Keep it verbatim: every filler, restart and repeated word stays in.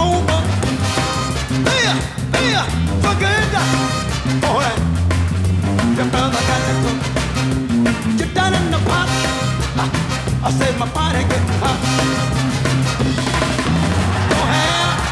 over. Feel, feel, forget. Alright, your brother got to go. You're done in the pot. I, I said my body get